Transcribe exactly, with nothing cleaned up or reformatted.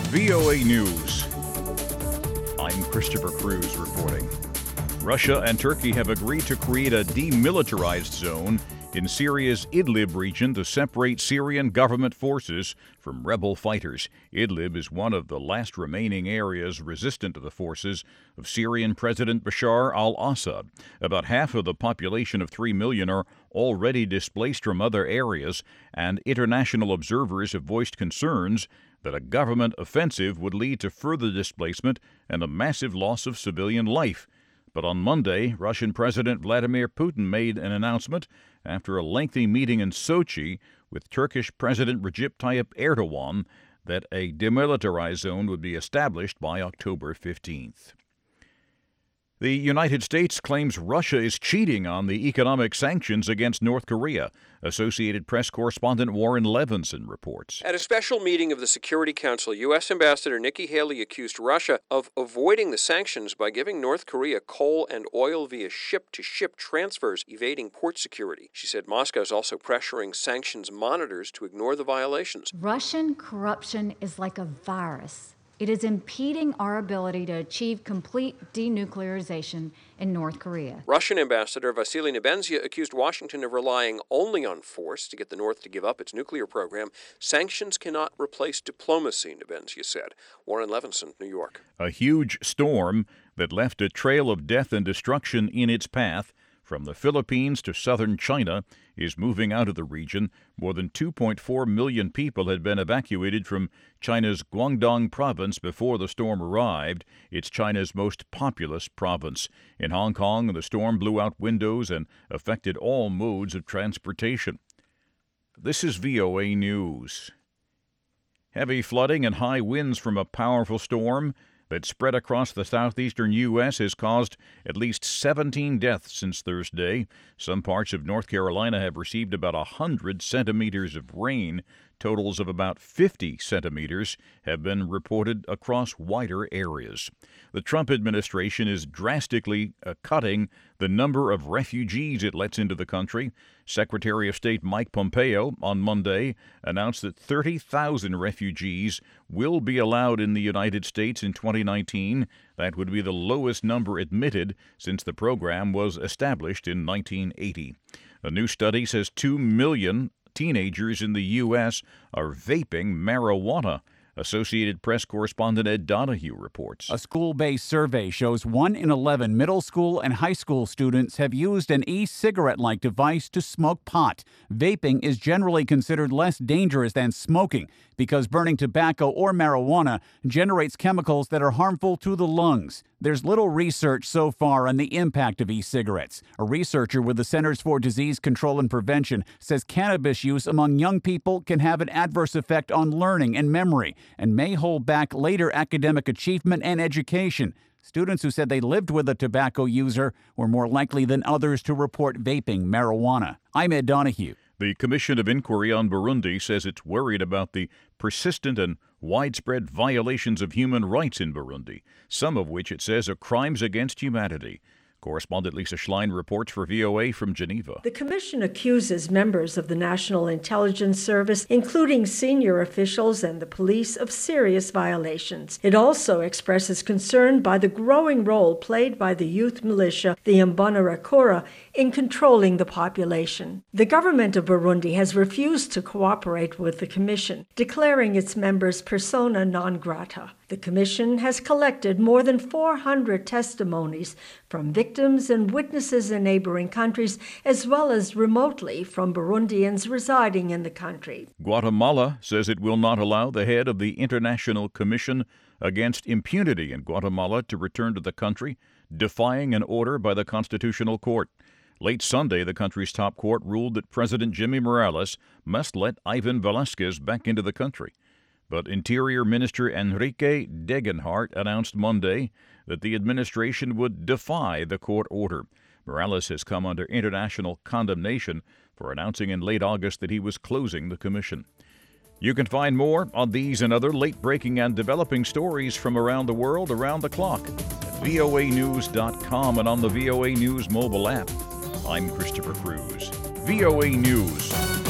V O A News. I'm Christopher Cruz reporting. Russia and Turkey have agreed to create a demilitarized zone in Syria's Idlib region to separate Syrian government forces from rebel fighters. Idlib is one of the last remaining areas resistant to the forces of Syrian President Bashar al-Assad. About half of the population of three million are already displaced from other areas, and international observers have voiced concerns that a government offensive would lead to further displacement and a massive loss of civilian life. But on Monday, Russian President Vladimir Putin made an announcement after a lengthy meeting in Sochi with Turkish President Recep Tayyip Erdogan that a demilitarized zone would be established by October fifteenth. The United States claims Russia is cheating on the economic sanctions against North Korea. Associated Press correspondent Warren Levinson reports. At a special meeting of the Security Council, U S Ambassador Nikki Haley accused Russia of avoiding the sanctions by giving North Korea coal and oil via ship-to-ship transfers, evading port security. She said Moscow is also pressuring sanctions monitors to ignore the violations. Russian corruption is like a virus. It is impeding our ability to achieve complete denuclearization in North Korea. Russian Ambassador Vasily Nebenzia accused Washington of relying only on force to get the North to give up its nuclear program. Sanctions cannot replace diplomacy, Nebenzia said. Warren Levinson, New York. A huge storm that left a trail of death and destruction in its path from the Philippines to southern China is moving out of the region. More than two point four million people had been evacuated from China's Guangdong province before the storm arrived. It's China's most populous province. In Hong Kong, the storm blew out windows and affected all modes of transportation. This is V O A News. Heavy flooding and high winds from a powerful storm that spread across the southeastern U S has caused at least seventeen deaths since Thursday. Some parts of North Carolina have received about one hundred centimeters of rain. Totals of about fifty centimeters have been reported across wider areas. The Trump administration is drastically uh, cutting the number of refugees it lets into the country. Secretary of State Mike Pompeo on Monday announced that thirty thousand refugees will be allowed in the United States in twenty nineteen. That would be the lowest number admitted since the program was established in nineteen eighty. A new study says two million teenagers in the U S are vaping marijuana. Associated Press correspondent Ed Donahue reports. A school-based survey shows one in eleven middle school and high school students have used an e-cigarette-like device to smoke pot. Vaping is generally considered less dangerous than smoking because burning tobacco or marijuana generates chemicals that are harmful to the lungs. There's little research so far on the impact of e-cigarettes. A researcher with the Centers for Disease Control and Prevention says cannabis use among young people can have an adverse effect on learning and memory and may hold back later academic achievement and education. Students who said they lived with a tobacco user were more likely than others to report vaping marijuana. I'm Ed Donahue. The Commission of Inquiry on Burundi says it's worried about the persistent and widespread violations of human rights in Burundi, some of which it says are crimes against humanity. Correspondent Lisa Schlein reports for V O A from Geneva. The commission accuses members of the National Intelligence Service, including senior officials and the police, of serious violations. It also expresses concern by the growing role played by the youth militia, the Imbonerakure, in controlling the population. The government of Burundi has refused to cooperate with the commission, declaring its members persona non grata. The commission has collected more than four hundred testimonies from victims and witnesses in neighboring countries, as well as remotely from Burundians residing in the country. Guatemala says it will not allow the head of the International Commission Against Impunity in Guatemala to return to the country, defying an order by the Constitutional Court. Late Sunday, the country's top court ruled that President Jimmy Morales must let Ivan Velasquez back into the country. But Interior Minister Enrique Degenhardt announced Monday that the administration would defy the court order. Morales has come under international condemnation for announcing in late August that he was closing the commission. You can find more on these and other late-breaking and developing stories from around the world around the clock at V O A news dot com and on the V O A News mobile app. I'm Christopher Cruz. V O A News.